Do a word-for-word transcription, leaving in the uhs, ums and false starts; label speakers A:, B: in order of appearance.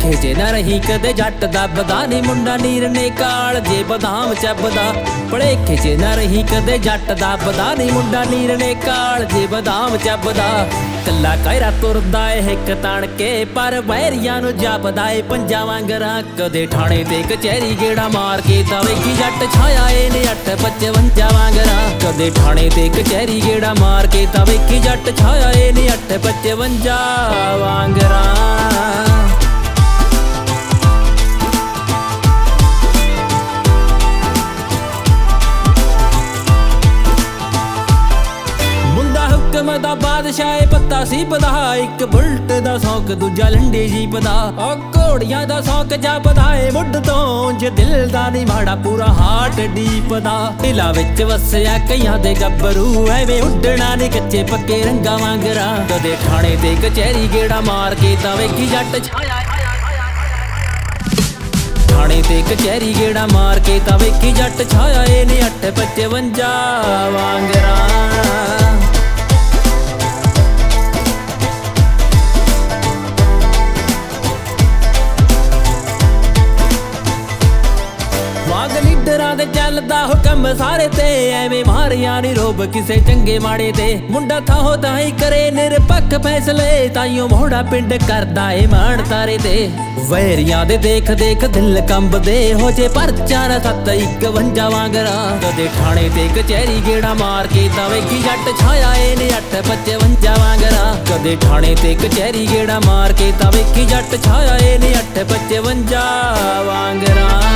A: ਭਲੇਖੇ ਜੇ ਨਾ ਰਹੀ ਕਦੇ ਜੱਟ ਦੱਬਦਾ ਨੀ ਮੁੰਡਾ ਨੀਰਨੇ ਕਾਲ ਜੇ ਬਦਾਮ ਚੱਬਦਾ। ਭਲੇਖੇ ਜੇ ਨਾ ਰਹੀ ਕਦੇ ਜੱਟ ਦੱਬਦਾ ਨੀ ਮੁੰਡਾ ਨੀਰਨੇ ਕਾਲ ਜੇ ਬਦਾਮ ਚੱਬਦਾ। ਕੱਲਾ ਕਾਇਰਾ ਤੁਰਦਾ ਏ ਹਿੱਕ ਤਣ ਕੇ ਪਰ ਵੈਰੀਆਂ ਨੂੰ ਜਪਦਾ ਏ ਪੰਜਾਂ ਵਾਂਗਰਾਂ। ਕਦੇ ਠਾਣੇ ਤੇ ਕਚਹਿਰੀ ਗੇੜਾ ਮਾਰ ਕੇ ਤਾਂ ਵੇਖੀ ਜੱਟ ਛਾਇਆ ਏ ਨੇ ਅੱਠ ਪਚਵੰਜਾ ਵਾਂਗਰਾਂ। ਕਦੇ ਠਾਣੇ ਤੇ ਕਚਹਿਰੀ ਗੇੜਾ ਮਾਰ ਕੇ ਤਾਂ ਵੇਖੀ ਜੱਟ ਛਾਇਆ ਏ ਨੇ ਅੱਠ ਪਚਵੰਜਾ ਵਾਂਗਰਾਂ। ਦਾ ਬਾਦਸ਼ਾਹ ਪੱਤਾ ਸੀ ਪਦਾ ਇੱਕ ਬੁਲਟ ਦਾ ਸੌਕ ਦੂਜਾ ਲੰਡੇ ਜੀ ਪਦਾ। ਉਹ ਘੋੜੀਆਂ ਦਾ ਸੌਕ ਜਪਦਾ ਏ ਮੁੱਢ ਤੋਂ ਜੇ ਦਿਲ ਦਾ ਨੀ ਮਾੜਾ ਪੂਰਾ ਹਾਰਟ ਡੀਪ ਦਾ। ਦਿਲਾਂ ਵਿੱਚ ਵਸਿਆ ਕਈਆਂ ਦੇ ਗੱਭਰੂ ਐਵੇਂ ਉੱਡਣਾ ਨੀ ਕੱਚੇ ਪੱਕੇ ਰੰਗਾਂ ਵਾਂਗਰਾਂ। ਕਦੇ ਠਾਣੇ ਤੇ ਕਚਹਿਰੀ ਗੇੜਾ ਮਾਰ ਕੇ ਤਾਂ ਵੇਖੀ ਜੱਟ ਛਾਇਆ। ਠਾਣੇ ਤੇ ਕਚਹਿਰੀ ਗੇੜਾ ਮਾਰ ਕੇ ਤਾਂ ਵੇਖੀ ਜੱਟ ਛਾਇਆ ਏ ਨੇ ਅੱਠ ਪਚਵੰਜਾ ਵਾਂਗਰਾਂ। ਲੀਡਰਾਂ ਦੇ ਚੱਲਦਾ ਹੁਕਮ ਸਾਰੇ ਤੇ ਐਵੇਂ ਮਾਰਿਆ ਨੀ ਰੋਬ ਕਿਸੇ ਚੰਗੇ ਮਾੜੇ ਤੇ। ਮੁੰਡਾ ਥਾਹੋ ਤਾਈ ਕਰੇ ਨਿਰਪੱਖ ਫੈਸਲੇ ਤਾਈਓ ਮੋੜਾ ਪਿੰਡ ਕਰਦਾ ਏ ਮਾਣ ਤਾਰੇ ਤੇ। ਵੈਰੀਆਂ ਦੇ ਦੇਖ ਦੇਖ ਦਿਲ ਕੰਬਦੇ ਹੋ ਜੇ ਪਰਚਾ ਨਾ ਸੱਤ ਇਕਵੰਜਾ ਵਾਂਗਰਾਂ। ਕਦੇ ਠਾਣੇ ਤੇ ਕਚਹਿਰੀ ਗੇੜਾ ਮਾਰ ਕੇ ਤਾਂ ਵੇਖੀ ਜੱਟ ਛਾਇਆ ਏ ਨੇ ਅੱਠ ਪਚਵੰਜਾ ਵਾਂਗਰਾਂ। ਕਦੇ ਠਾਣੇ ਤੇ ਕਚਹਿਰੀ ਗੇੜਾ ਮਾਰ ਕੇ ਤਾਂ ਵੇਖੀ ਜੱਟ ਛਾਇਆ ਏ ਨੇ ਅੱਠ ਪਚਵੰਜਾ ਵਾਂਗਰਾਂ।